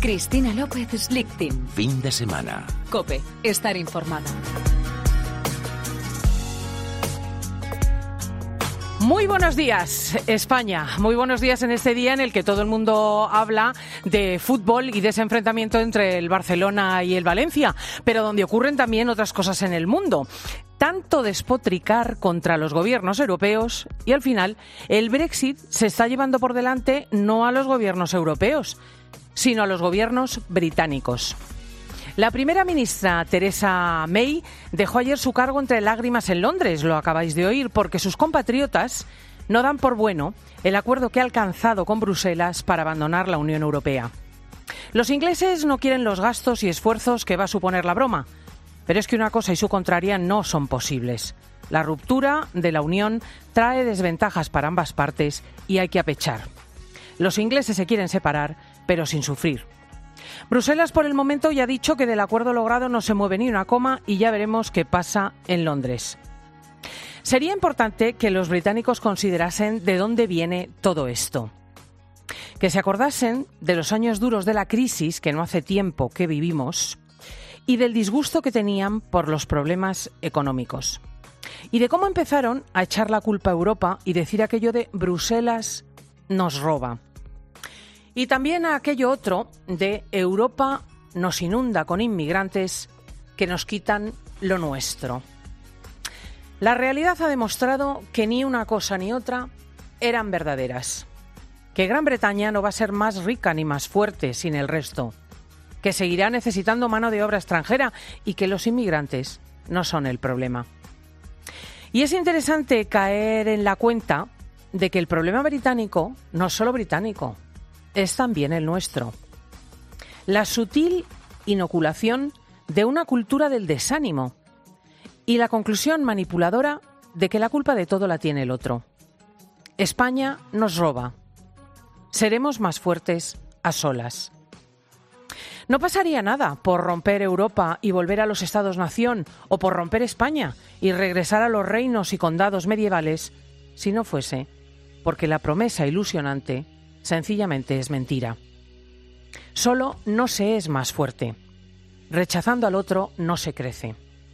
Cristina López Slichting. Fin de semana. COPE. Estar informado. Muy buenos días, España. Muy buenos días en este día en el que todo el mundo habla de fútbol y de ese enfrentamiento entre el Barcelona y el Valencia, pero donde ocurren también otras cosas en el mundo. Tanto despotricar contra los gobiernos europeos y al final el Brexit se está llevando por delante no a los gobiernos europeos, sino a los gobiernos británicos. La primera ministra, Theresa May, dejó ayer su cargo entre lágrimas en Londres, lo acabáis de oír, porque sus compatriotas no dan por bueno el acuerdo que ha alcanzado con Bruselas para abandonar la Unión Europea. Los ingleses no quieren los gastos y esfuerzos que va a suponer la broma, pero es que una cosa y su contraria no son posibles. La ruptura de la Unión trae desventajas para ambas partes y hay que apechar. Los ingleses se quieren separar, pero sin sufrir. Bruselas por el momento ya ha dicho que del acuerdo logrado no se mueve ni una coma y ya veremos qué pasa en Londres. Sería importante que los británicos considerasen de dónde viene todo esto. Que se acordasen de los años duros de la crisis que no hace tiempo que vivimos y del disgusto que tenían por los problemas económicos. Y de cómo empezaron a echar la culpa a Europa y decir aquello de Bruselas nos roba. Y también a aquello otro de Europa nos inunda con inmigrantes que nos quitan lo nuestro. La realidad ha demostrado que ni una cosa ni otra eran verdaderas. Que Gran Bretaña no va a ser más rica ni más fuerte sin el resto. Que seguirá necesitando mano de obra extranjera y que los inmigrantes no son el problema. Y es interesante caer en la cuenta de que el problema británico no es solo británico. Es también el nuestro. La sutil inoculación de una cultura del desánimo y la conclusión manipuladora de que la culpa de todo la tiene el otro. España nos roba. Seremos más fuertes a solas. No pasaría nada por romper Europa y volver a los Estados-nación o por romper España y regresar a los reinos y condados medievales si no fuese porque la promesa ilusionante sencillamente es mentira. Solo no se es más fuerte. Rechazando al otro no se crece.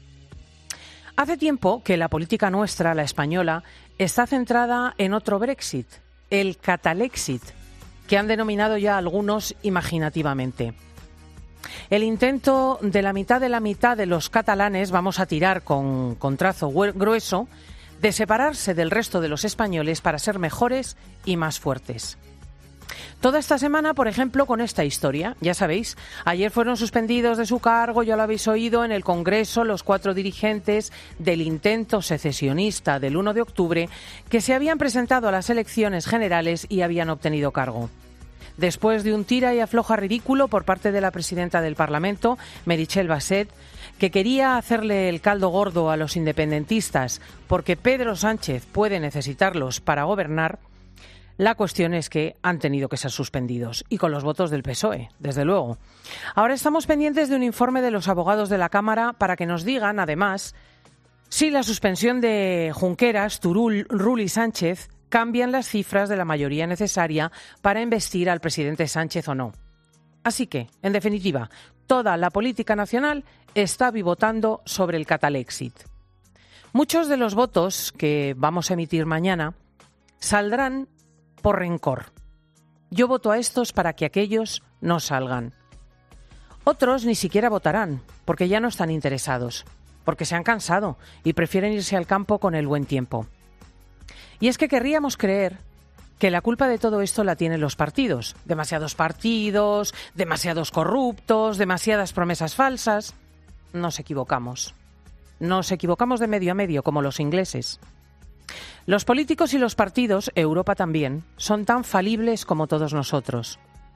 Hace tiempo que la política nuestra, la española, está centrada en otro Brexit, el Catalexit, que han denominado ya algunos imaginativamente. El intento de la mitad de los catalanes, vamos a tirar con trazo grueso, de separarse del resto de los españoles para ser mejores y más fuertes. Toda esta semana, por ejemplo, con esta historia, ya sabéis, ayer fueron suspendidos de su cargo, ya lo habéis oído, en el Congreso los 4 dirigentes del intento secesionista del 1 de octubre que se habían presentado a las elecciones generales y habían obtenido cargo. Después de un tira y afloja ridículo por parte de la presidenta del Parlamento, Meritxell Batet, que quería hacerle el caldo gordo a los independentistas porque Pedro Sánchez puede necesitarlos para gobernar, la cuestión es que han tenido que ser suspendidos, y con los votos del PSOE, desde luego. Ahora estamos pendientes de un informe de los abogados de la Cámara para que nos digan, además, si la suspensión de Junqueras, Turull, Rull y Sánchez cambian las cifras de la mayoría necesaria para embestir al presidente Sánchez o no. Así que, en definitiva, toda la política nacional está pivotando sobre el Catalexit. Muchos de los votos que vamos a emitir mañana saldrán por rencor. Yo voto a estos para que aquellos no salgan. Otros ni siquiera votarán, porque ya no están interesados, porque se han cansado y prefieren irse al campo con el buen tiempo. Y es que querríamos creer que la culpa de todo esto la tienen los partidos. Demasiados partidos, demasiados corruptos, demasiadas promesas falsas. Nos equivocamos. Nos equivocamos de medio a medio, como los ingleses. Los políticos y los partidos, Europa también, son tan falibles como todos nosotros.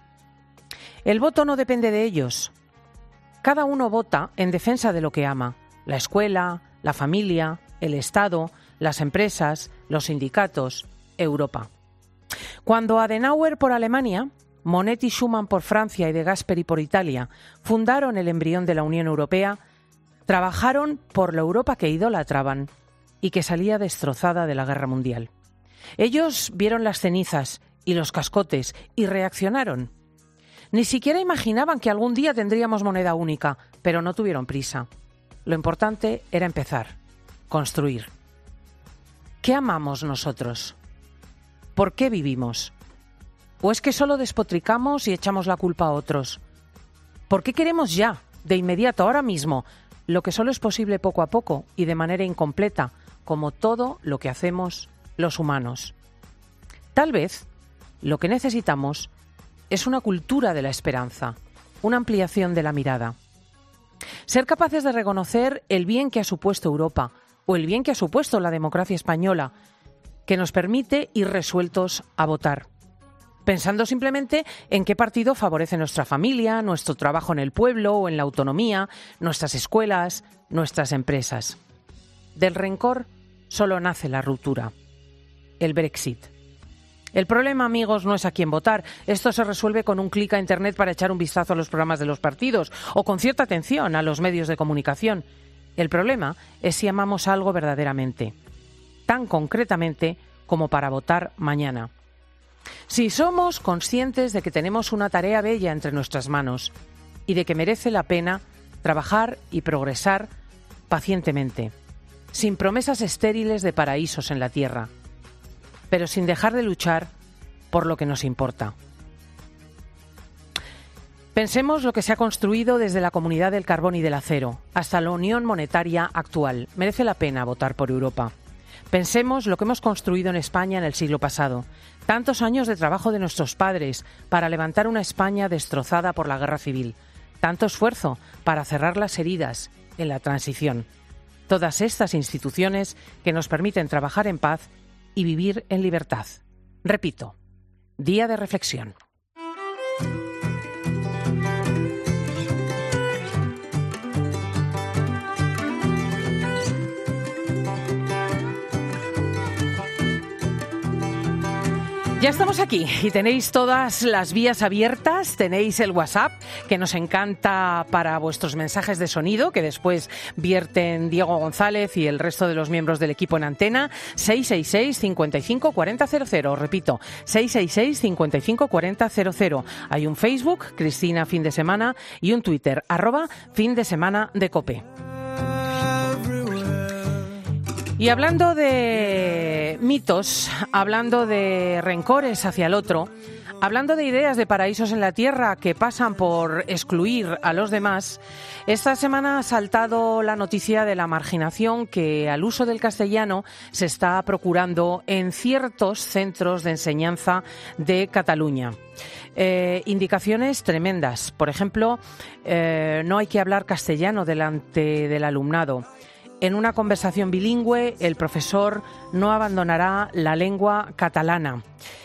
El voto no depende de ellos. Cada uno vota en defensa de lo que ama. La escuela, la familia, el Estado, las empresas, los sindicatos, Europa. Cuando Adenauer por Alemania, Monet y Schuman por Francia y De Gasperi por Italia fundaron el embrión de la Unión Europea, trabajaron por la Europa que idolatraban y que salía destrozada de la Guerra Mundial. Ellos vieron las cenizas y los cascotes y reaccionaron. Ni siquiera imaginaban que algún día tendríamos moneda única, pero no tuvieron prisa. Lo importante era empezar, construir. ¿Qué amamos nosotros? ¿Por qué vivimos? ¿O es que solo despotricamos y echamos la culpa a otros? ¿Por qué queremos ya, de inmediato, ahora mismo, lo que solo es posible poco a poco y de manera incompleta, como todo lo que hacemos los humanos? Tal vez lo que necesitamos es una cultura de la esperanza, una ampliación de la mirada. Ser capaces de reconocer el bien que ha supuesto Europa o el bien que ha supuesto la democracia española, que nos permite ir resueltos a votar, pensando simplemente en qué partido favorece nuestra familia, nuestro trabajo en el pueblo o en la autonomía, nuestras escuelas, nuestras empresas. Del rencor solo nace la ruptura, el Brexit. El problema, amigos, no es a quién votar. Esto se resuelve con un clic a Internet para echar un vistazo a los programas de los partidos o con cierta atención a los medios de comunicación. El problema es si amamos algo verdaderamente, tan concretamente como para votar mañana. Si somos conscientes de que tenemos una tarea bella entre nuestras manos y de que merece la pena trabajar y progresar pacientemente, sin promesas estériles de paraísos en la tierra, pero sin dejar de luchar por lo que nos importa. Pensemos lo que se ha construido desde la Comunidad del Carbón y del Acero hasta la Unión Monetaria actual. Merece la pena votar por Europa. Pensemos lo que hemos construido en España en el siglo pasado. Tantos años de trabajo de nuestros padres para levantar una España destrozada por la guerra civil. Tanto esfuerzo para cerrar las heridas en la transición. Todas estas instituciones que nos permiten trabajar en paz y vivir en libertad. Repito, día de reflexión. Ya estamos aquí y tenéis todas las vías abiertas, tenéis el WhatsApp que nos encanta para vuestros mensajes de sonido que después vierten Diego González y el resto de los miembros del equipo en antena, 666 55 40 00, repito, 666 55 40 00. Hay un Facebook, Cristina Fin de Semana, y un Twitter, @FinDeSemanaDeCope. Y hablando de mitos, hablando de rencores hacia el otro, hablando de ideas de paraísos en la tierra que pasan por excluir a los demás, esta semana ha saltado la noticia de la marginación que al uso del castellano se está procurando en ciertos centros de enseñanza de Cataluña. Indicaciones tremendas. Por ejemplo, no hay que hablar castellano delante del alumnado. En una conversación bilingüe, el profesor no abandonará la lengua catalana.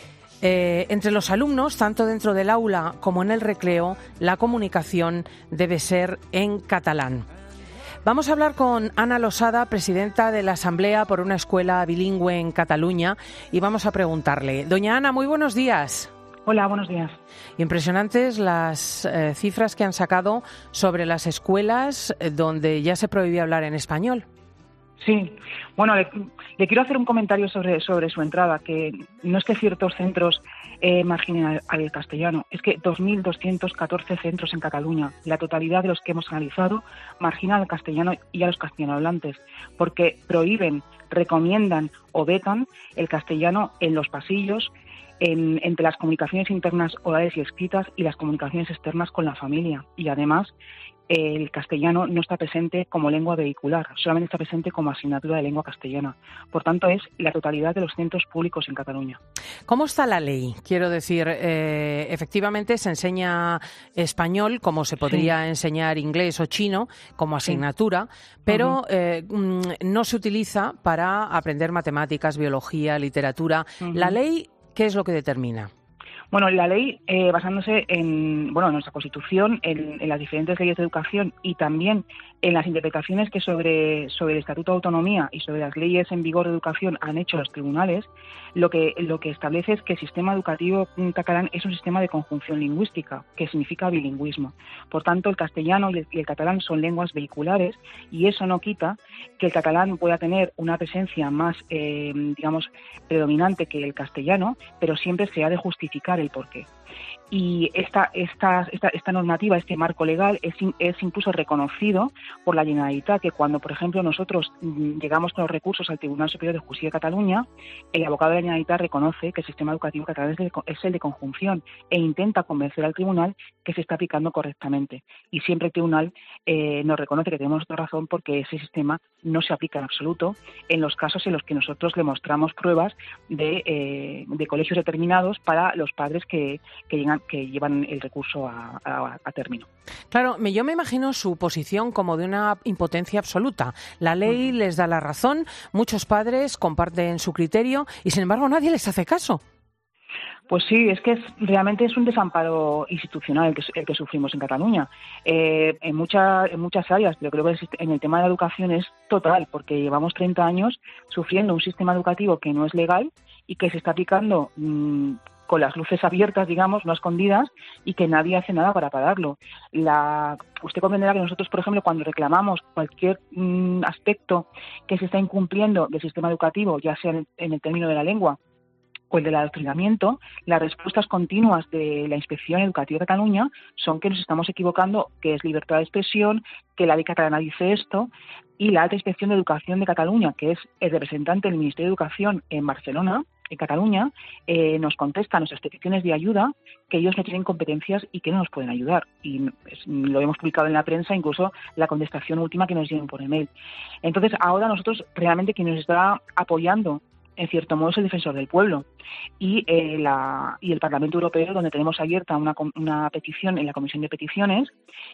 Entre los alumnos, tanto dentro del aula como en el recreo, la comunicación debe ser en catalán. Vamos a hablar con Ana Losada, presidenta de la Asamblea por una Escuela Bilingüe en Cataluña, y vamos a preguntarle. Doña Ana, muy buenos días. Hola, buenos días. Impresionantes las cifras que han sacado sobre las escuelas donde ya se prohibía hablar en español. Sí, bueno, le quiero hacer un comentario sobre su entrada, que no es que ciertos centros marginen al castellano, es que 2.214 centros en Cataluña, la totalidad de los que hemos analizado, marginan al castellano y a los castellanohablantes, porque prohíben, recomiendan o vetan el castellano en los pasillos, entre las comunicaciones internas orales y escritas y las comunicaciones externas con la familia. Y además, el castellano no está presente como lengua vehicular, solamente está presente como asignatura de lengua castellana. Por tanto, es la totalidad de los centros públicos en Cataluña. ¿Cómo está la ley? Quiero decir, efectivamente se enseña español como se podría enseñar inglés o chino como asignatura, pero no se utiliza para aprender matemáticas, biología, literatura. ¿La ley qué es lo que determina? Bueno, la ley, basándose en nuestra Constitución, en las diferentes leyes de educación y también en las interpretaciones que sobre el Estatuto de Autonomía y sobre las leyes en vigor de educación han hecho los tribunales, lo que establece es que el sistema educativo catalán es un sistema de conjunción lingüística, que significa bilingüismo. Por tanto, el castellano y el catalán son lenguas vehiculares y eso no quita que el catalán pueda tener una presencia más, predominante que el castellano, pero siempre se ha de justificar el porqué. Y esta normativa, este marco legal, es incluso reconocido por la Generalitat, que cuando, por ejemplo, nosotros llegamos con los recursos al Tribunal Superior de Justicia de Cataluña, el abogado de la Generalitat reconoce que el sistema educativo catalán es el de conjunción e intenta convencer al tribunal que se está aplicando correctamente. Y siempre el tribunal nos reconoce que tenemos toda razón, porque ese sistema no se aplica en absoluto en los casos en los que nosotros le mostramos pruebas de colegios determinados para los padres que llevan el recurso a término. Claro, yo me imagino su posición como de una impotencia absoluta. La ley les da la razón, muchos padres comparten su criterio y, sin embargo, nadie les hace caso. Pues sí, es que realmente es un desamparo institucional el que sufrimos en Cataluña. En muchas áreas, pero creo que en el tema de la educación es total, porque llevamos 30 años sufriendo un sistema educativo que no es legal y que se está aplicando con las luces abiertas, digamos, no escondidas, y que nadie hace nada para pararlo. Usted comprenderá que nosotros, por ejemplo, cuando reclamamos cualquier aspecto que se está incumpliendo del sistema educativo, ya sea en el término de la lengua o el del adoctrinamiento, las respuestas continuas de la Inspección Educativa de Cataluña son que nos estamos equivocando, que es libertad de expresión, que la ley catalana dice esto, y la Alta Inspección de Educación de Cataluña, que es el representante del Ministerio de Educación en Barcelona, en Cataluña, nos contesta a nuestras peticiones de ayuda que ellos no tienen competencias y que no nos pueden ayudar. Y lo hemos publicado en la prensa, incluso la contestación última que nos dieron por email. Entonces, ahora nosotros, realmente, quien nos está apoyando, en cierto modo, es el defensor del pueblo. Y el Parlamento Europeo, donde tenemos abierta una petición en la Comisión de Peticiones,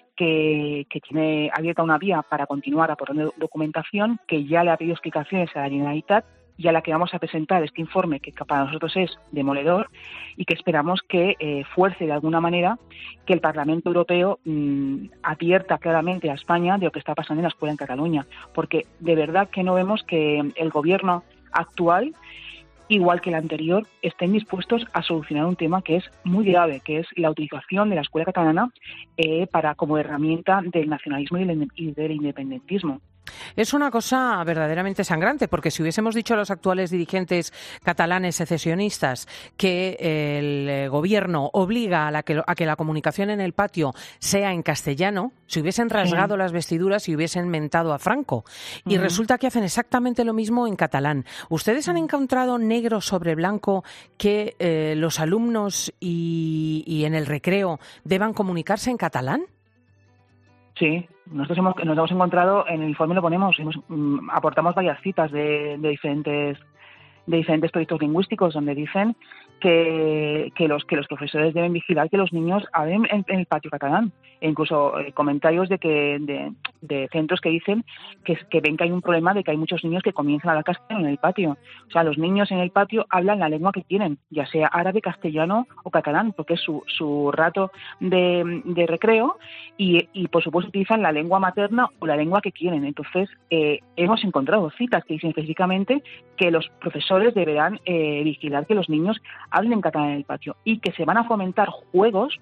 que tiene abierta una vía para continuar aportando documentación, que ya le ha pedido explicaciones a la Generalitat, y a la que vamos a presentar este informe, que para nosotros es demoledor, y que esperamos que fuerce de alguna manera que el Parlamento Europeo advierta claramente a España de lo que está pasando en la escuela en Cataluña, porque de verdad que no vemos que el gobierno actual, igual que el anterior, estén dispuestos a solucionar un tema que es muy grave, que es la utilización de la escuela catalana como herramienta del nacionalismo y del independentismo. Es una cosa verdaderamente sangrante, porque si hubiésemos dicho a los actuales dirigentes catalanes secesionistas que el gobierno obliga a que la comunicación en el patio sea en castellano, se hubiesen rasgado las vestiduras y hubiesen mentado a Franco. Y resulta que hacen exactamente lo mismo en catalán. ¿Ustedes han encontrado negro sobre blanco que los alumnos y en el recreo deban comunicarse en catalán? Sí, nos hemos encontrado, en el informe lo ponemos, aportamos varias citas de diferentes proyectos lingüísticos donde dicen que los profesores deben vigilar que los niños hablen en el patio catalán. E incluso comentarios de centros que dicen que ven que hay un problema de que hay muchos niños que comienzan a hablar castellano en el patio. O sea, los niños en el patio hablan la lengua que quieren, ya sea árabe, castellano o catalán, porque es su rato de recreo y por supuesto utilizan la lengua materna o la lengua que quieren. Entonces, hemos encontrado citas que dicen específicamente que los profesores deberán vigilar que los niños hablen en catalán en el patio y que se van a fomentar juegos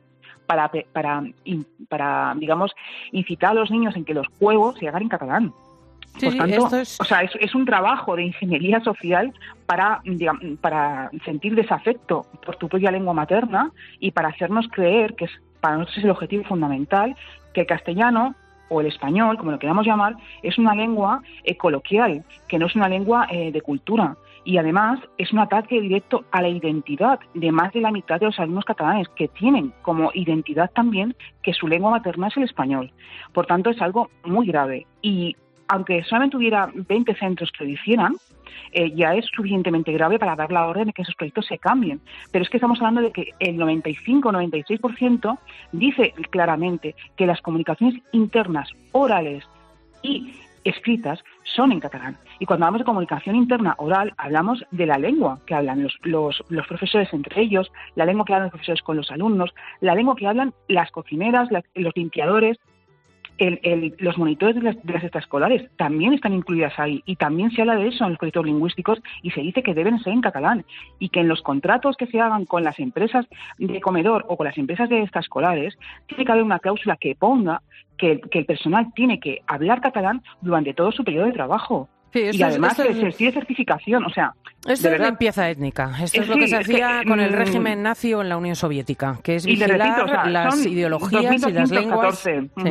para digamos, incitar a los niños en que los juegos se hagan en catalán. Sí, Por tanto, esto es... o sea, es un trabajo de ingeniería social para sentir desafecto por tu propia lengua materna y para hacernos creer, que para nosotros es el objetivo fundamental, que el castellano o el español, como lo queramos llamar, es una lengua coloquial, que no es una lengua de cultura. Y además es un ataque directo a la identidad de más de la mitad de los alumnos catalanes, que tienen como identidad también que su lengua materna es el español. Por tanto, es algo muy grave. Y aunque solamente hubiera 20 centros que lo hicieran, ya es suficientemente grave para dar la orden de que esos proyectos se cambien. Pero es que estamos hablando de que el 95-96% dice claramente que las comunicaciones internas, orales y escritas son en catalán. Y cuando hablamos de comunicación interna oral, hablamos de la lengua que hablan los profesores entre ellos, la lengua que hablan los profesores con los alumnos, la lengua que hablan las cocineras, los limpiadores, los monitores de las extraescolares también están incluidas ahí, y también se habla de eso en los proyectos lingüísticos y se dice que deben ser en catalán, y que en los contratos que se hagan con las empresas de comedor o con las empresas de extraescolares tiene que haber una cláusula que ponga que el personal tiene que hablar catalán durante todo su periodo de trabajo. Sí, y además se pide certificación, o sea, Esto es limpieza étnica. Esto es lo que se hacía con el régimen nazi o en la Unión Soviética, que es vigilar las ideologías y las lenguas,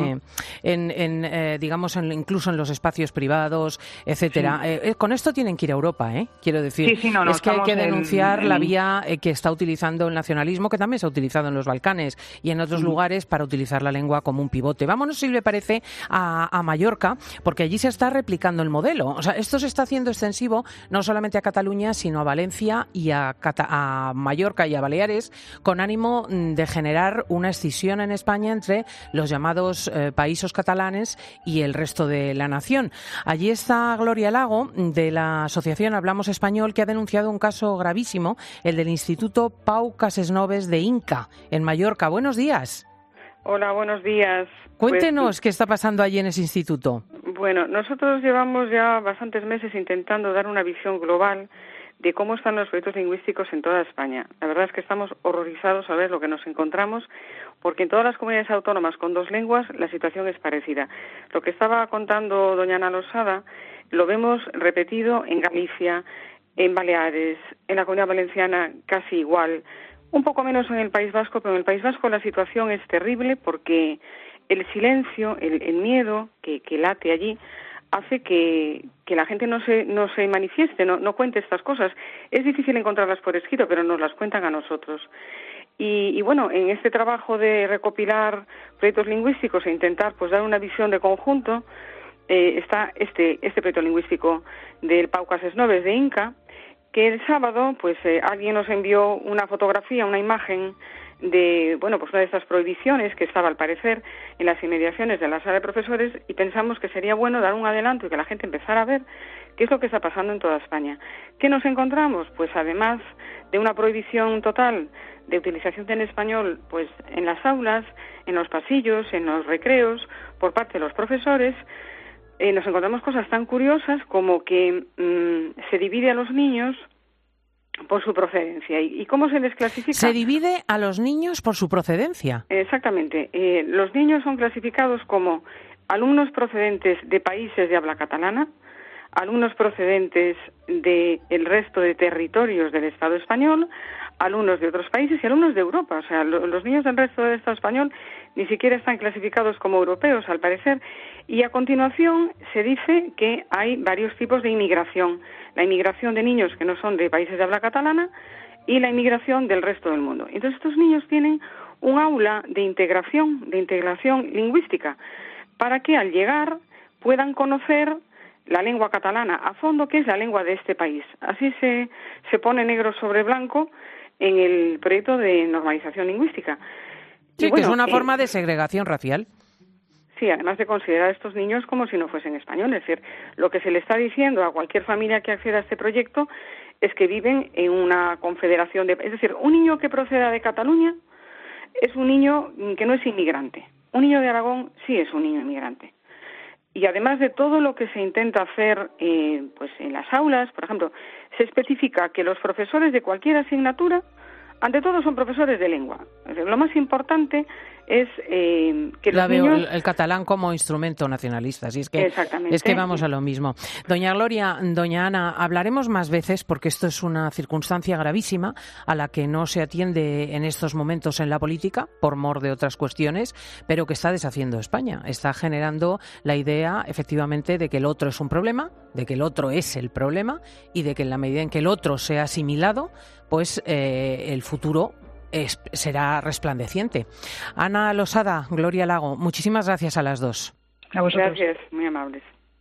digamos, incluso en los espacios privados, etcétera. Con esto tienen que ir a Europa, quiero decir. Es que hay que denunciar la vía que está utilizando el nacionalismo, que también se ha utilizado en los Balcanes y en otros lugares para utilizar la lengua como un pivote. Vámonos, si le parece, a Mallorca, porque allí se está replicando el modelo. O sea, esto se está haciendo extensivo no solamente a Cataluña, sino a Valencia y a Mallorca y a Baleares, con ánimo de generar una escisión en España entre los llamados países catalanes y el resto de la nación. Allí está Gloria Lago, de la asociación Hablamos Español, que ha denunciado un caso gravísimo, el del Instituto Pau Casesnoves de Inca, en Mallorca. Buenos días. Hola, buenos días. Cuéntenos qué está pasando allí en ese instituto. Bueno, nosotros llevamos ya bastantes meses intentando dar una visión global de cómo están los proyectos lingüísticos en toda España. La verdad es que estamos horrorizados a ver lo que nos encontramos, porque en todas las comunidades autónomas con dos lenguas la situación es parecida. Lo que estaba contando doña Ana Losada lo vemos repetido en Galicia, en Baleares, en la Comunidad Valenciana casi igual, un poco menos en el País Vasco, pero en el País Vasco la situación es terrible porque el silencio, el miedo que late allí hace que la gente no se manifieste, no cuente estas cosas. Es difícil encontrarlas por escrito, pero nos las cuentan a nosotros. Y bueno, en este trabajo de recopilar proyectos lingüísticos e intentar pues dar una visión de conjunto, está este proyecto lingüístico del Pau Casesnoves de Inca, que el sábado pues alguien nos envió una fotografía, una imagen de una de estas prohibiciones que estaba al parecer en las inmediaciones de la sala de profesores, y pensamos que sería bueno dar un adelanto y que la gente empezara a ver qué es lo que está pasando en toda España. ¿Qué nos encontramos? Pues además de una prohibición total de utilización del español pues en las aulas, en los pasillos, en los recreos, por parte de los profesores, nos encontramos cosas tan curiosas como que se divide a los niños por su procedencia. ¿Y cómo se les clasifica? ¿Se divide a los niños por su procedencia? Exactamente. Los niños son clasificados como alumnos procedentes de países de habla catalana, alumnos procedentes del resto de territorios del Estado español, alumnos de otros países y alumnos de Europa. O sea, los niños del resto del Estado español ni siquiera están clasificados como europeos, al parecer. Y a continuación se dice que hay varios tipos de inmigración. La inmigración de niños que no son de países de habla catalana y la inmigración del resto del mundo. Entonces estos niños tienen un aula de integración lingüística, para que al llegar puedan conocer la lengua catalana a fondo, que es la lengua de este país. Así se pone negro sobre blanco en el proyecto de normalización lingüística. Sí, que es una forma de segregación racial. Sí, además de considerar a estos niños como si no fuesen españoles. Es decir, lo que se le está diciendo a cualquier familia que acceda a este proyecto es que viven en una confederación es decir, un niño que proceda de Cataluña es un niño que no es inmigrante. Un niño de Aragón sí es un niño inmigrante. Y además de todo lo que se intenta hacer pues en las aulas, por ejemplo, se especifica que los profesores de cualquier asignatura, ante todo, son profesores de lengua. Lo más importante es que los niños... El catalán como instrumento nacionalista, es que vamos a lo mismo. Doña Gloria, doña Ana, hablaremos más veces porque esto es una circunstancia gravísima a la que no se atiende en estos momentos en la política, por mor de otras cuestiones, pero que está deshaciendo España. Está generando la idea, efectivamente, de que el otro es un problema, de que el otro es el problema y de que en la medida en que el otro sea asimilado, pues el futuro será resplandeciente. Ana Losada, Gloria Lago, muchísimas gracias a las dos. A vosotros. Gracias, muy amables.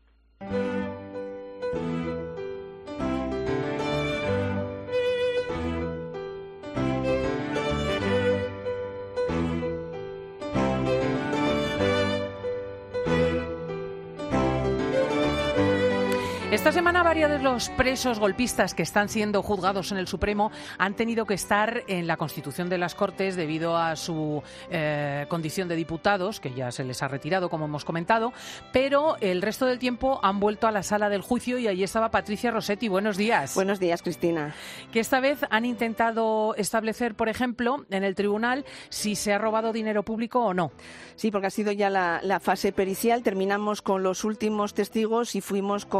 Esta semana varios de los presos golpistas que están siendo juzgados en el Supremo han tenido que estar en la Constitución de las Cortes debido a su condición de diputados, que ya se les ha retirado, como hemos comentado, pero el resto del tiempo han vuelto a la sala del juicio y allí estaba Patricia Rossetti. Buenos días. Buenos días, Cristina. Que esta vez han intentado establecer, por ejemplo, en el tribunal si se ha robado dinero público o no. Sí, porque ha sido ya la fase pericial. Terminamos con los últimos testigos y fuimos con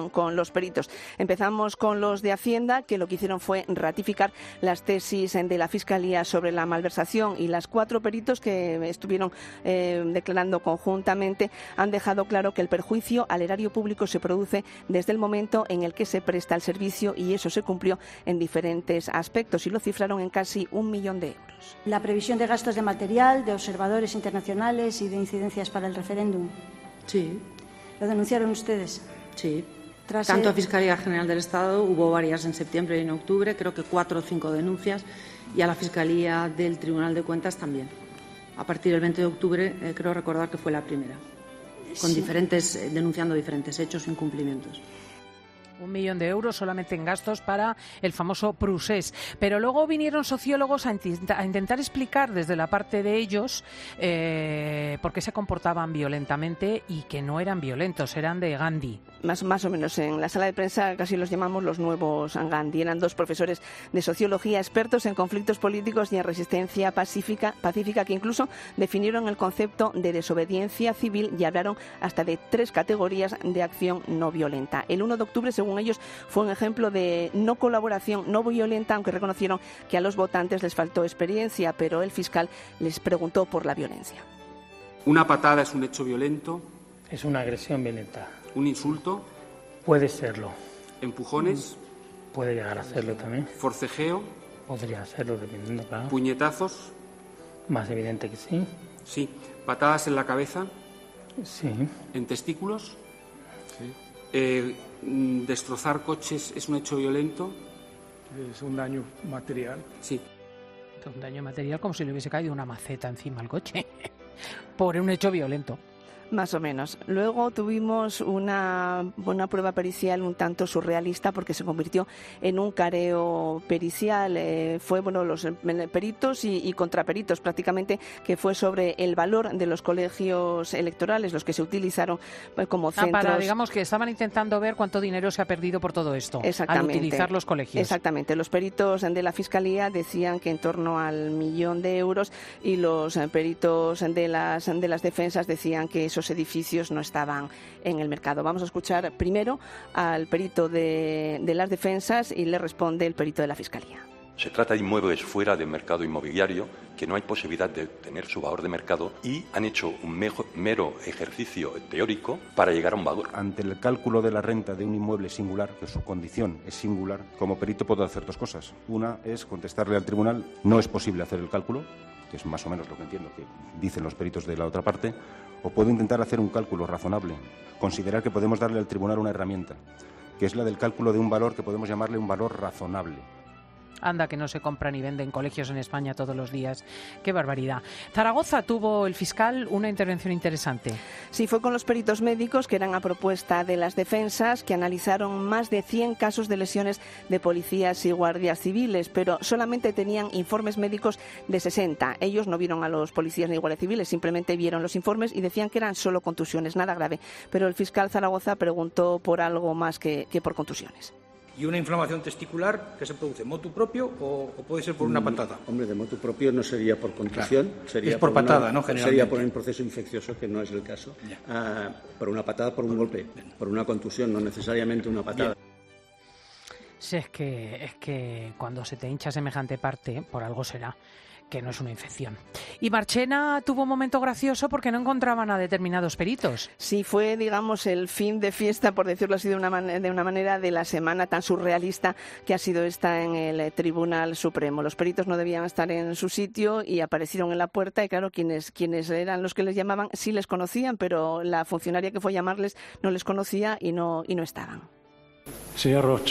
con los peritos. Empezamos con los de Hacienda, que lo que hicieron fue ratificar las tesis de la Fiscalía sobre la malversación, y las 4 peritos que estuvieron declarando conjuntamente han dejado claro que el perjuicio al erario público se produce desde el momento en el que se presta el servicio, y eso se cumplió en diferentes aspectos y lo cifraron en casi 1 millón de euros. La previsión de gastos de material, de observadores internacionales y de incidencias para el referéndum. Sí. ¿Lo denunciaron ustedes? Sí. Tanto a Fiscalía General del Estado, hubo varias en septiembre y en octubre, creo que 4 o 5 denuncias, y a la Fiscalía del Tribunal de Cuentas también. A partir del 20 de octubre, creo recordar que fue la primera, con denunciando diferentes hechos e incumplimientos. 1 millón de euros solamente en gastos para el famoso procés. Pero luego vinieron sociólogos a intentar explicar desde la parte de ellos por qué se comportaban violentamente y que no eran violentos, eran de Gandhi. Más o menos. En la sala de prensa casi los llamamos los nuevos Gandhi. Eran 2 profesores de sociología expertos en conflictos políticos y en resistencia pacífica, que incluso definieron el concepto de desobediencia civil y hablaron hasta de 3 categorías de acción no violenta. El 1 de octubre, según ellos, fue un ejemplo de no colaboración no violenta, aunque reconocieron que a los votantes les faltó experiencia, pero el fiscal les preguntó por la violencia. ¿Una patada es un hecho violento? Es una agresión violenta. ¿Un insulto? Puede serlo. ¿Empujones? Puede llegar a serlo también. ¿Forcejeo? Podría serlo, dependiendo, claro. ¿Puñetazos? Más evidente que sí. Sí. ¿Patadas en la cabeza? Sí. ¿En testículos? Sí. ¿Destrozar coches es un hecho violento? Es un daño material. Sí. Un daño material como si le hubiese caído una maceta encima al coche. Por un hecho violento. Más o menos. Luego tuvimos una prueba pericial un tanto surrealista porque se convirtió en un careo pericial. Fue los peritos y contraperitos prácticamente, que fue sobre el valor de los colegios electorales, los que se utilizaron como centros. Digamos que estaban intentando ver cuánto dinero se ha perdido por todo esto al utilizar los colegios. Exactamente. Los peritos de la Fiscalía decían que en torno al 1 millón de euros, y los peritos de las defensas decían que esos edificios no estaban en el mercado. Vamos a escuchar primero al perito de las defensas y le responde el perito de la Fiscalía. Se trata de inmuebles fuera del mercado inmobiliario que no hay posibilidad de tener su valor de mercado y han hecho un mero ejercicio teórico para llegar a un valor. Ante el cálculo de la renta de un inmueble singular, que su condición es singular, como perito puedo hacer 2 cosas. Una es contestarle al tribunal, no es posible hacer el cálculo, que es más o menos lo que entiendo que dicen los peritos de la otra parte, o puedo intentar hacer un cálculo razonable, considerar que podemos darle al tribunal una herramienta, que es la del cálculo de un valor que podemos llamarle un valor razonable. Anda, que no se compran y venden colegios en España todos los días. ¡Qué barbaridad! Zaragoza tuvo el fiscal una intervención interesante. Sí, fue con los peritos médicos, que eran a propuesta de las defensas, que analizaron más de 100 casos de lesiones de policías y guardias civiles, pero solamente tenían informes médicos de 60. Ellos no vieron a los policías ni guardias civiles, simplemente vieron los informes y decían que eran solo contusiones, nada grave. Pero el fiscal Zaragoza preguntó por algo más que por contusiones. ¿Y una inflamación testicular que se produce motu propio o puede ser por una patada? Hombre, de motu propio no sería por contusión, claro. Sería es por patada, ¿no? Sería por un proceso infeccioso, que no es el caso. Por una patada, por un golpe, por una contusión, no necesariamente una patada. Bien. Sí, es que cuando se te hincha semejante parte, por algo será, que no es una infección. Y Marchena tuvo un momento gracioso porque no encontraban a determinados peritos. Sí, fue, digamos, el fin de fiesta, por decirlo así de una manera, de la semana tan surrealista que ha sido esta en el Tribunal Supremo. Los peritos no debían estar en su sitio y aparecieron en la puerta, y claro, quienes eran los que les llamaban sí les conocían, pero la funcionaria que fue a llamarles no les conocía y no estaban. Señor Roch,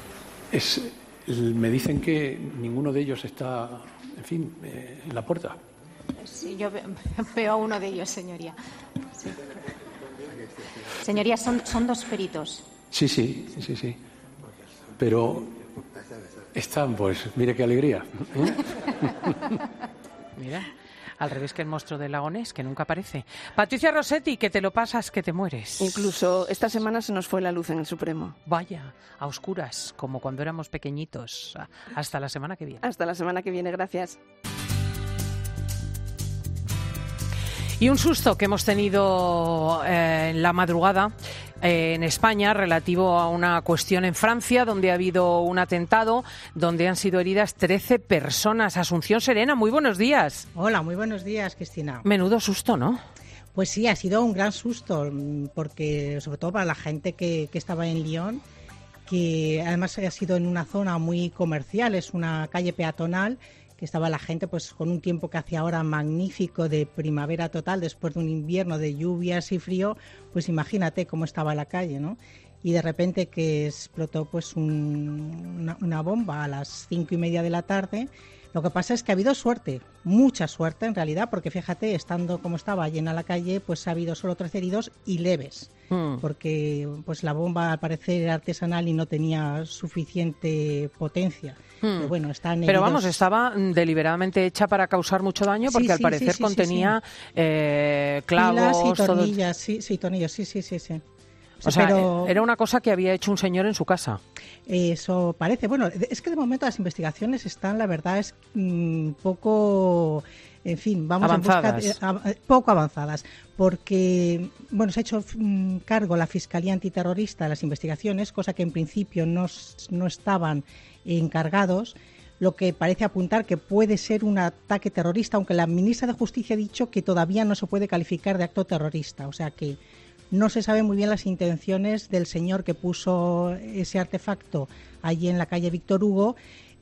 me dicen que ninguno de ellos está, en fin, en la puerta. Sí, yo veo a uno de ellos, señoría. Sí. Señoría, son 2 peritos. Sí. Pero están, pues, mire qué alegría. Mira, al revés que el monstruo del lago Ness, que nunca aparece. Patricia Rossetti, que te lo pasas, que te mueres. Incluso esta semana se nos fue la luz en el Supremo. Vaya, a oscuras, como cuando éramos pequeñitos. Hasta la semana que viene. Hasta la semana que viene, gracias. Y un susto que hemos tenido en la madrugada en España relativo a una cuestión en Francia donde ha habido un atentado donde han sido heridas 13 personas. Asunción Serena, muy buenos días. Hola, muy buenos días, Cristina. Menudo susto, ¿no? Pues sí, ha sido un gran susto, porque sobre todo para la gente que estaba en Lyon, que además ha sido en una zona muy comercial, es una calle peatonal, que estaba la gente pues con un tiempo que hacía ahora magnífico de primavera total, después de un invierno de lluvias y frío, pues imagínate cómo estaba la calle, ¿no? Y de repente que explotó pues una bomba a las 5:30 de la tarde. Lo que pasa es que ha habido suerte, mucha suerte en realidad, porque fíjate, estando como estaba llena la calle, pues ha habido solo 13 heridos y leves, porque pues la bomba al parecer era artesanal y no tenía suficiente potencia. Pero bueno, están heridos. Pero vamos, estaba deliberadamente hecha para causar mucho daño, porque al parecer contenía clavos... Pilas y tornillas, tornillos, sí. O sea, pero era una cosa que había hecho un señor en su casa. Eso parece. Bueno, es que de momento las investigaciones están, la verdad, es poco, en fin, vamos avanzadas. En busca poco avanzadas, porque, bueno, se ha hecho cargo la Fiscalía Antiterrorista de las investigaciones, cosa que en principio no estaban encargados, lo que parece apuntar que puede ser un ataque terrorista, aunque la ministra de Justicia ha dicho que todavía no se puede calificar de acto terrorista, o sea que no se sabe muy bien las intenciones del señor que puso ese artefacto allí en la calle Víctor Hugo.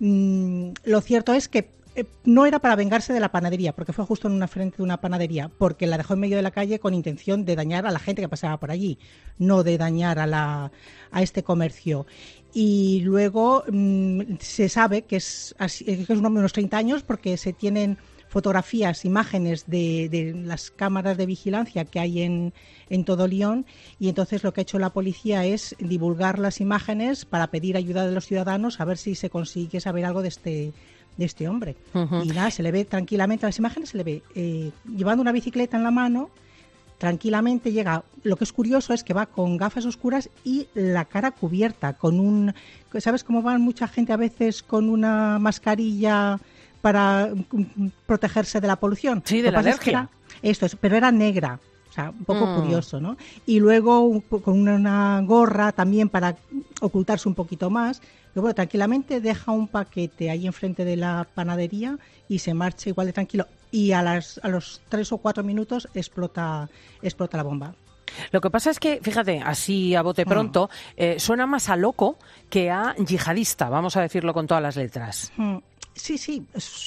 Lo cierto es que no era para vengarse de la panadería, porque fue justo en una frente de una panadería, porque la dejó en medio de la calle con intención de dañar a la gente que pasaba por allí, no de dañar a este comercio. Y luego se sabe que es un hombre de unos 30 años, porque se tienen fotografías, imágenes de las cámaras de vigilancia que hay en todo Lyon, y entonces lo que ha hecho la policía es divulgar las imágenes para pedir ayuda de los ciudadanos a ver si se consigue saber algo de este hombre. Y nada, se le ve tranquilamente, las imágenes se le ve llevando una bicicleta en la mano, tranquilamente llega. Lo que es curioso es que va con gafas oscuras y la cara cubierta, con ¿sabes cómo van mucha gente a veces con una mascarilla para protegerse de la polución? Sí, de la alergia. Pero era negra, o sea, un poco curioso, ¿no? Y luego con una gorra también para ocultarse un poquito más. Pero bueno, tranquilamente deja un paquete ahí enfrente de la panadería y se marcha igual de tranquilo. Y a los 3 o 4 minutos explota la bomba. Lo que pasa es que, fíjate, así a bote pronto, suena más a loco que a yihadista, vamos a decirlo con todas las letras. Sí,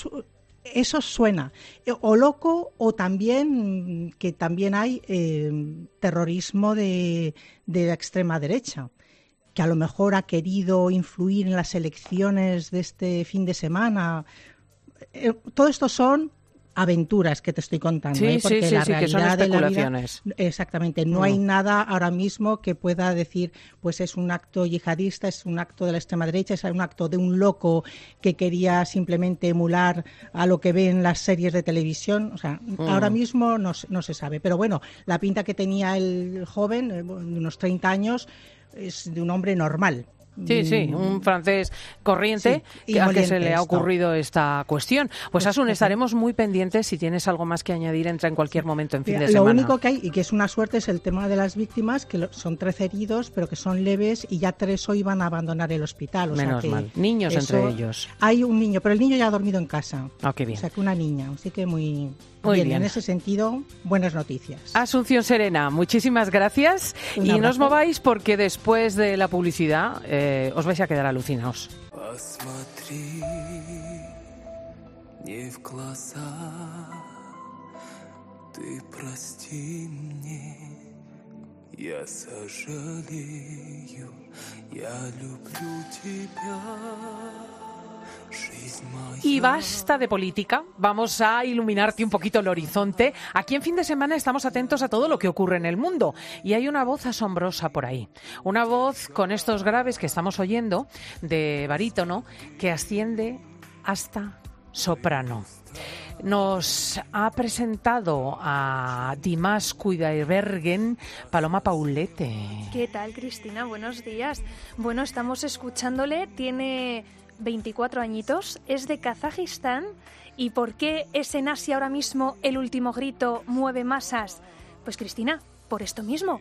eso suena. O loco, o también que también hay terrorismo de la extrema derecha, que a lo mejor ha querido influir en las elecciones de este fin de semana. Todo esto son aventuras que te estoy contando, porque la realidad que son especulaciones. De la vida, exactamente, no hay nada ahora mismo que pueda decir, pues es un acto yihadista, es un acto de la extrema derecha, es un acto de un loco que quería simplemente emular a lo que ve en las series de televisión. O sea, ahora mismo no se sabe, pero bueno, la pinta que tenía el joven, de unos 30 años, es de un hombre normal. Sí, un francés corriente al que se le ha ocurrido esta cuestión. Pues Asun, estaremos muy pendientes. Si tienes algo más que añadir, entra en cualquier momento en fin de semana. Lo único que hay, y que es una suerte, es el tema de las víctimas, que son 13 heridos, pero que son leves, y ya 3 hoy van a abandonar el hospital. Menos mal. Niños entre ellos. Hay un niño, pero el niño ya ha dormido en casa. Qué bien. O sea, que una niña. Así que muy bien. En ese sentido, buenas noticias. Asunción Serena, muchísimas gracias. Y no os mováis, porque después de la publicidad os vais a quedar alucinados. Y basta de política, vamos a iluminarte un poquito el horizonte. Aquí en Fin de Semana estamos atentos a todo lo que ocurre en el mundo, y hay una voz asombrosa por ahí, una voz con estos graves que estamos oyendo de barítono que asciende hasta soprano. Nos ha presentado a Dimas Kudaibergen Paloma Paulete. ¿Qué tal, Cristina? Buenos días. Bueno, estamos escuchándole, tiene 24 añitos, es de Kazajistán. ¿Y por qué es en Asia ahora mismo el último grito mueve masas? Pues, Cristina, por esto mismo.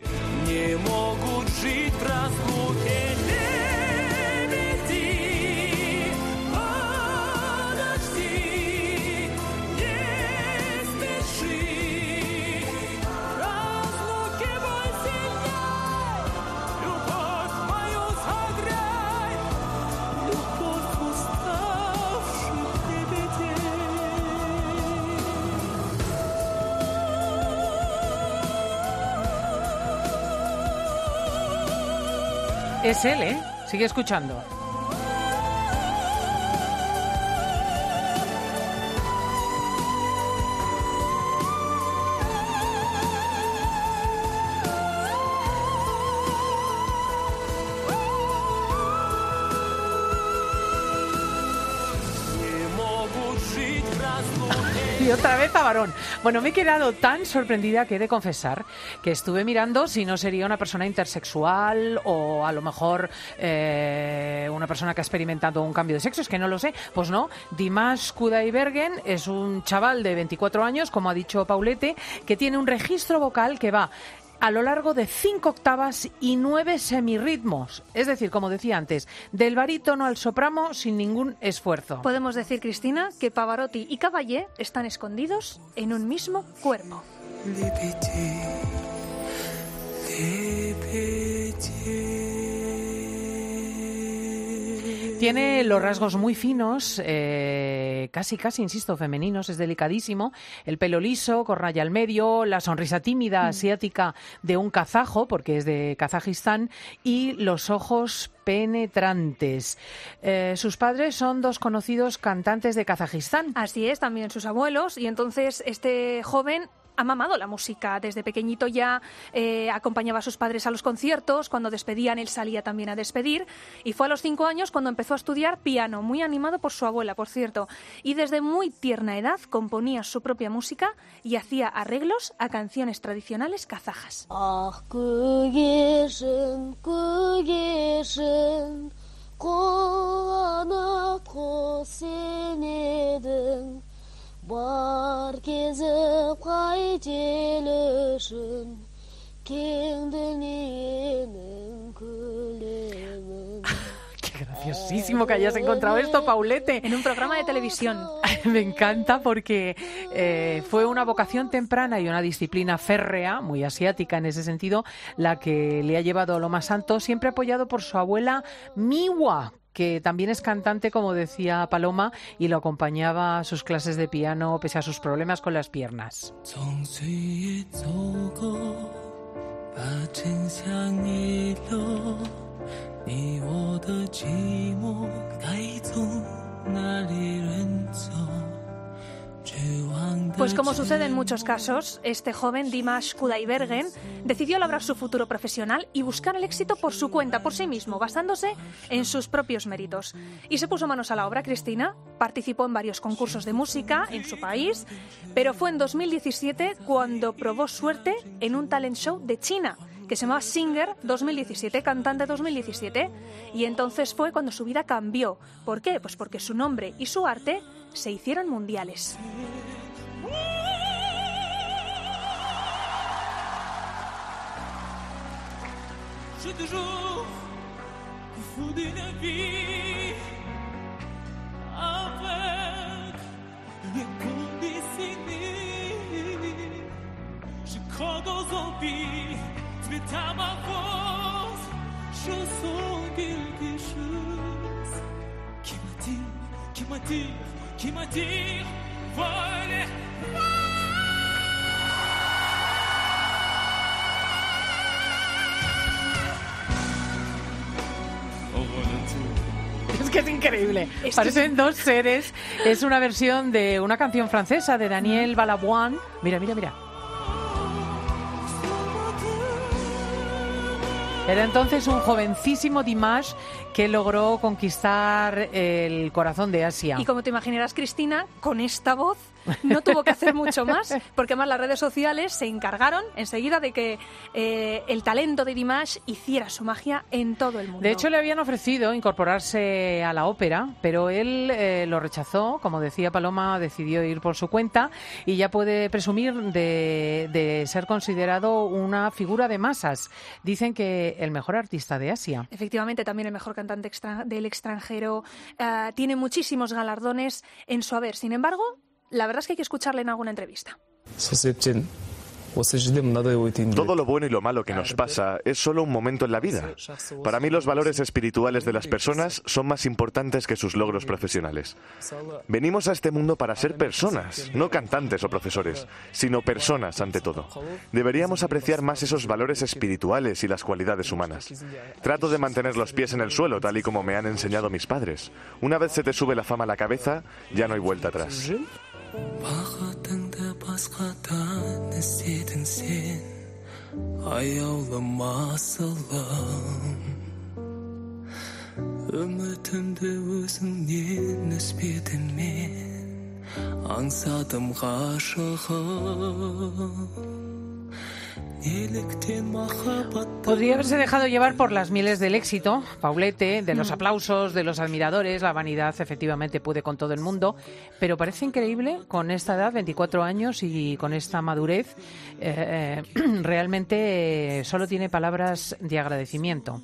Es él, ¿eh? Sigue escuchando. Y otra vez a varón. Bueno, me he quedado tan sorprendida que he de confesar que estuve mirando si no sería una persona intersexual o a lo mejor una persona que ha experimentado un cambio de sexo, es que no lo sé. Pues no, Dimash Kudaibergen es un chaval de 24 años, como ha dicho Paulete, que tiene un registro vocal que va a lo largo de 5 octavas y 9 semirritmos. Es decir, como decía antes, del barítono al soprano sin ningún esfuerzo. Podemos decir, Cristina, que Pavarotti y Caballé están escondidos en un mismo cuerpo. Tiene los rasgos muy finos, casi, insisto, femeninos, es delicadísimo. El pelo liso, con raya al medio, la sonrisa tímida asiática de un kazajo, porque es de Kazajistán, y los ojos penetrantes. Sus padres son 2 conocidos cantantes de Kazajistán. Así es, también sus abuelos, y entonces este joven ha mamado la música. Desde pequeñito ya acompañaba a sus padres a los conciertos. Cuando despedían, él salía también a despedir. Y fue a los 5 años cuando empezó a estudiar piano, muy animado por su abuela, por cierto. Y desde muy tierna edad componía su propia música y hacía arreglos a canciones tradicionales kazajas. Qué graciosísimo que hayas encontrado esto, Paulete. En un programa de televisión. Me encanta porque fue una vocación temprana y una disciplina férrea, muy asiática en ese sentido, la que le ha llevado a lo más alto, siempre apoyado por su abuela Miwa, que también es cantante, como decía Paloma, y lo acompañaba a sus clases de piano pese a sus problemas con las piernas. Pues como sucede en muchos casos, este joven Dimash Kudaibergen decidió labrar su futuro profesional y buscar el éxito por su cuenta, por sí mismo, basándose en sus propios méritos. Y se puso manos a la obra, Cristina, participó en varios concursos de música en su país, pero fue en 2017 cuando probó suerte en un talent show de China, que se llamaba Singer 2017, Cantante 2017, y entonces fue cuando su vida cambió. ¿Por qué? Pues porque su nombre y su arte se hicieron mundiales. Es que es increíble. Parecen 2 seres. Es una versión de una canción francesa de Daniel Balavoine. Mira. Era entonces un jovencísimo Dimash que logró conquistar el corazón de Asia. Y como te imaginarás, Cristina, con esta voz no tuvo que hacer mucho más, porque además las redes sociales se encargaron enseguida de que el talento de Dimash hiciera su magia en todo el mundo. De hecho, le habían ofrecido incorporarse a la ópera, pero él lo rechazó. Como decía Paloma, decidió ir por su cuenta y ya puede presumir de ser considerado una figura de masas. Dicen que el mejor artista de Asia. Efectivamente, también el mejor cantante del extranjero. Tiene muchísimos galardones en su haber. Sin embargo, la verdad es que hay que escucharle en alguna entrevista. Todo lo bueno y lo malo que nos pasa es solo un momento en la vida. Para mí los valores espirituales de las personas son más importantes que sus logros profesionales. Venimos a este mundo para ser personas, no cantantes o profesores, sino personas ante todo. Deberíamos apreciar más esos valores espirituales y las cualidades humanas. Trato de mantener los pies en el suelo, tal y como me han enseñado mis padres. Una vez se te sube la fama a la cabeza, ya no hay vuelta atrás. Podría haberse dejado llevar por las mieles del éxito, Paulette, de los aplausos, de los admiradores. La vanidad efectivamente puede con todo el mundo, pero parece increíble con esta edad, 24 años, y con esta madurez, realmente solo tiene palabras de agradecimiento.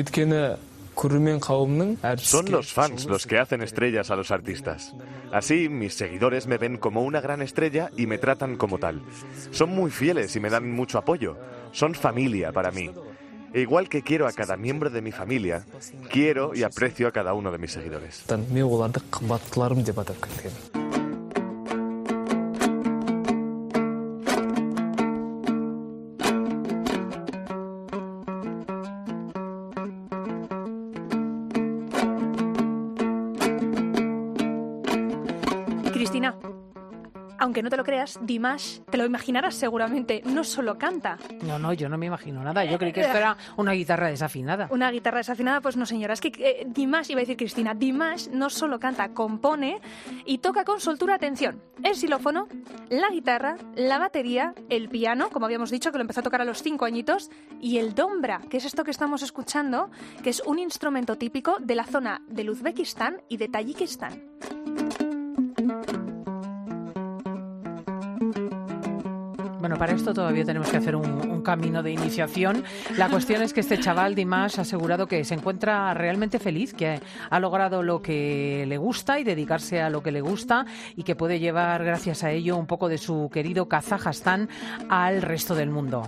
Son los fans los que hacen estrellas a los artistas. Así, mis seguidores me ven como una gran estrella y me tratan como tal. Son muy fieles y me dan mucho apoyo. Son familia para mí. E igual que quiero a cada miembro de mi familia, quiero y aprecio a cada uno de mis seguidores. Cristina, aunque no te lo creas, Dimash, te lo imaginarás seguramente, no solo canta. No, yo no me imagino nada. Yo creí que esto era una guitarra desafinada. Una guitarra desafinada, pues no, señora. Es que Dimash, iba a decir Cristina, Dimash no solo canta, compone y toca con soltura, atención, el xilófono, la guitarra, la batería, el piano, como habíamos dicho, que lo empezó a tocar a los 5 añitos, y el dombra, que es esto que estamos escuchando, que es un instrumento típico de la zona del Uzbekistán y de Tayikistán. Bueno, para esto todavía tenemos que hacer un camino de iniciación. La cuestión es que este chaval, Dimash, ha asegurado que se encuentra realmente feliz, que ha logrado lo que le gusta y dedicarse a lo que le gusta, y que puede llevar, gracias a ello, un poco de su querido Kazajstán al resto del mundo.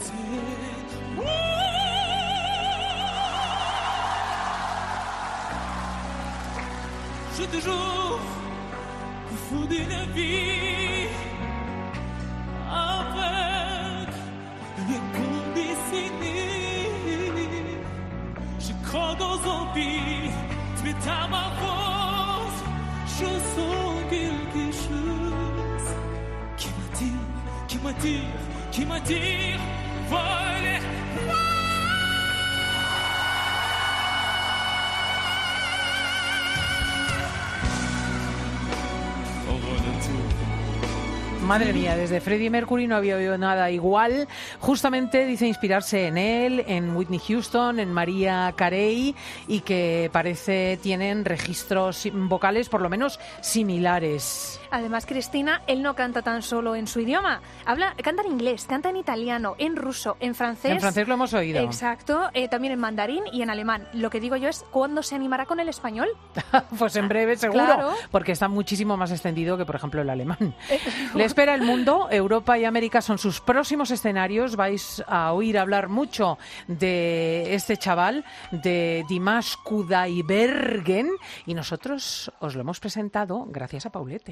Madre mía, desde Freddie Mercury no había oído nada igual. Justamente dice inspirarse en él, en Whitney Houston, en Mariah Carey, y que parece tienen registros vocales por lo menos similares. Además, Cristina, él no canta tan solo en su idioma. Canta en inglés, canta en italiano, en ruso, en francés. En francés lo hemos oído. Exacto, también en mandarín y en alemán. Lo que digo yo es, ¿cuándo se animará con el español? Pues en breve, seguro, claro, porque está muchísimo más extendido que, por ejemplo, el alemán. Le espera el mundo. Europa y América son sus próximos escenarios. Vais a oír hablar mucho de este chaval, de Dimash Kudaibergen, y nosotros os lo hemos presentado gracias a Paulette.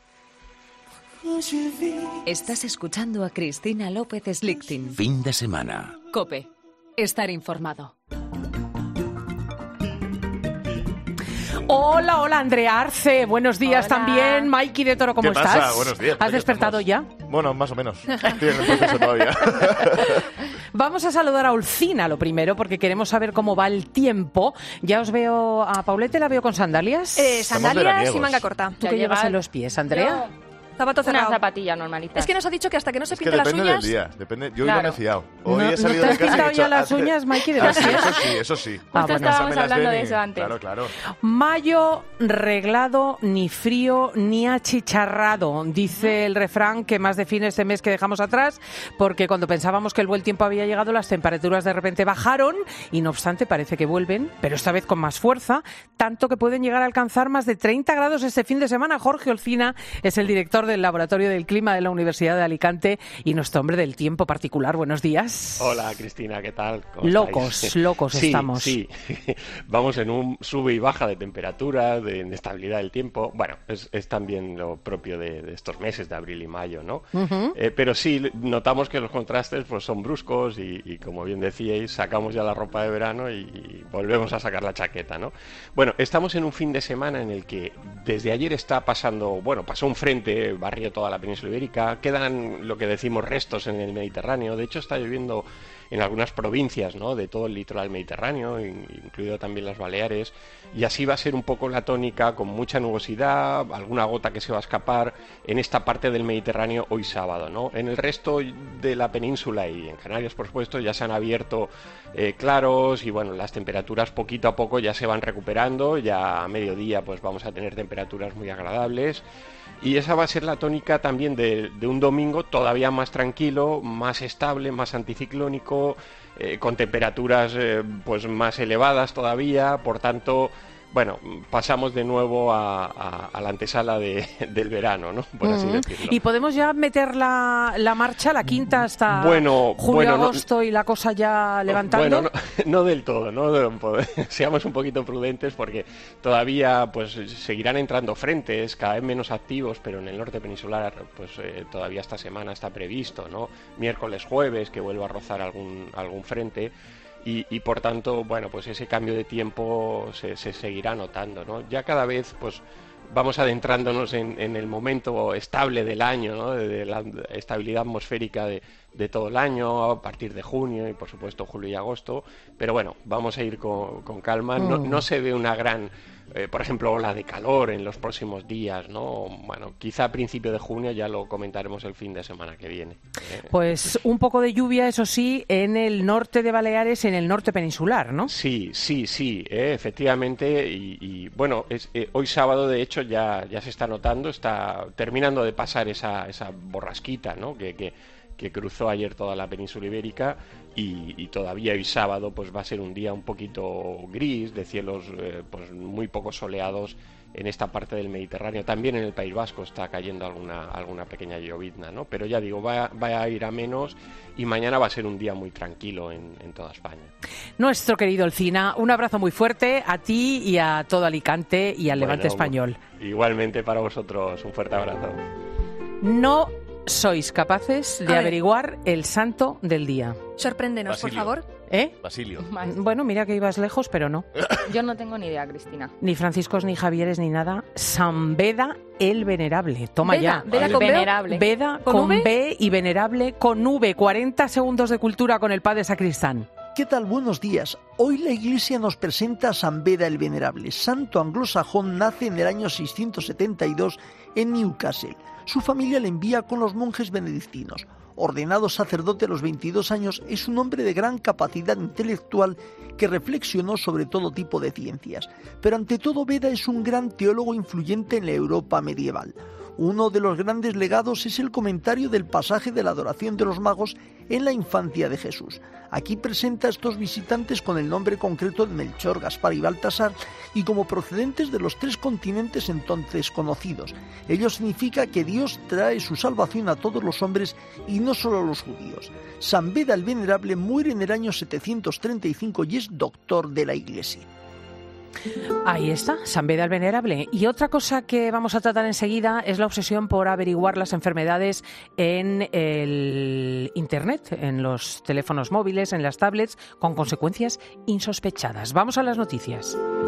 Estás escuchando a Cristina López Slichting. Fin de semana. COPE. Estar informado. Hola, Andrea Arce. Buenos días. Hola. También. Mikey de Toro, ¿cómo estás? ¿Qué pasa? Buenos días. ¿Has despertado ya? Bueno, más o menos. Estoy en el proceso todavía. Vamos a saludar a Ulcina lo primero, porque queremos saber cómo va el tiempo. Ya os veo, a Paulette la veo con sandalias. Sandalias y manga corta. ¿Tú qué llevas en los pies, Andrea? Zapato cerrado. Una zapatilla normalita. Es que nos ha dicho que hasta que no se pinte las uñas... Depende del día. Depende. Yo hoy no me he fiado. Hoy he salido ¿No te de has casa y he pintado dicho... ya las uñas, Mikey, de los Sí, pies? eso sí. Justo estábamos hablando de eso antes. Claro. Mayo reglado, ni frío ni achicharrado, dice el refrán que más define este mes que dejamos atrás, porque cuando pensábamos que el buen tiempo había llegado, las temperaturas de repente bajaron y no obstante parece que vuelven, pero esta vez con más fuerza, tanto que pueden llegar a alcanzar más de 30 grados este fin de semana. Jorge Olcina es el director del Laboratorio del Clima de la Universidad de Alicante y nuestro hombre del tiempo particular. Buenos días. Hola, Cristina, ¿qué tal? Locos estamos. Sí, vamos en un sube y baja de temperatura, de inestabilidad del tiempo. Bueno, es también lo propio de estos meses de abril y mayo, ¿no? Uh-huh. Pero sí, notamos que los contrastes pues son bruscos y como bien decíais, sacamos ya la ropa de verano y volvemos a sacar la chaqueta, ¿no? Bueno, estamos en un fin de semana en el que desde ayer pasó un frente, barrió toda la península ibérica, quedan lo que decimos restos en el Mediterráneo, de hecho está lloviendo en algunas provincias, ¿no?, de todo el litoral mediterráneo, incluido también las Baleares, y así va a ser un poco la tónica, con mucha nubosidad, alguna gota que se va a escapar en esta parte del Mediterráneo hoy sábado, ¿no? En el resto de la península y en Canarias, por supuesto, ya se han abierto claros y bueno, las temperaturas poquito a poco ya se van recuperando, ya a mediodía pues vamos a tener temperaturas muy agradables. Y esa va a ser la tónica también de un domingo todavía más tranquilo, más estable, más anticiclónico, con temperaturas pues más elevadas todavía. Por tanto, bueno, pasamos de nuevo a la antesala del verano, ¿no? Por así decirlo. ¿Y podemos ya meter la marcha, la quinta, hasta julio-agosto y la cosa ya levantando? Bueno, no del todo, ¿no? Seamos un poquito prudentes porque todavía pues seguirán entrando frentes, cada vez menos activos, pero en el norte peninsular pues todavía esta semana está previsto, ¿no? Miércoles, jueves, que vuelva a rozar algún frente. Y por tanto, bueno, pues ese cambio de tiempo se seguirá notando, ¿no? Ya cada vez, pues, vamos adentrándonos en el momento estable del año, ¿no? De la estabilidad atmosférica de todo el año, a partir de junio y, por supuesto, julio y agosto. Pero bueno, vamos a ir con calma. No se ve una gran... por ejemplo, ola de calor en los próximos días, ¿no? Bueno, quizá a principio de junio, ya lo comentaremos el fin de semana que viene. Pues un poco de lluvia, eso sí, en el norte de Baleares, en el norte peninsular, ¿no? Sí, efectivamente, y bueno, hoy sábado, de hecho, ya se está notando, está terminando de pasar esa borrasquita, ¿no? Que cruzó ayer toda la península ibérica y todavía hoy sábado pues va a ser un día un poquito gris, de cielos pues muy poco soleados en esta parte del Mediterráneo. También en el País Vasco está cayendo alguna pequeña llovizna, ¿no? Pero ya digo, va a ir a menos y mañana va a ser un día muy tranquilo en toda España. Nuestro querido Olcina, un abrazo muy fuerte a ti y a todo Alicante y al Levante español. Igualmente para vosotros, un fuerte abrazo. No sois capaces de averiguar el santo del día. Sorpréndenos, Basilio. por favor. Basilio. Bueno, mira que ibas lejos, pero no. Yo no tengo ni idea, Cristina. Ni Franciscos, ni Javieres, ni nada. San Beda el Venerable. Toma Beda, ya. Beda con Venerable. Beda con B y Venerable con V. 40 segundos de cultura con el padre Sacristán. ¿Qué tal? Buenos días. Hoy la Iglesia nos presenta a San Beda el Venerable. Santo anglosajón, nace en el año 672 en Newcastle. Su familia le envía con los monjes benedictinos. Ordenado sacerdote a los 22 años, es un hombre de gran capacidad intelectual que reflexionó sobre todo tipo de ciencias. Pero ante todo, Beda es un gran teólogo influyente en la Europa medieval. Uno de los grandes legados es el comentario del pasaje de la adoración de los magos en la infancia de Jesús. Aquí presenta a estos visitantes con el nombre concreto de Melchor, Gaspar y Baltasar y como procedentes de los 3 continentes entonces conocidos. Ello significa que Dios trae su salvación a todos los hombres y no solo a los judíos. San Beda el Venerable muere en el año 735 y es doctor de la Iglesia. Ahí está, San Beda el Venerable. Y otra cosa que vamos a tratar enseguida es la obsesión por averiguar las enfermedades en el Internet, en los teléfonos móviles, en las tablets, con consecuencias insospechadas. Vamos a las noticias.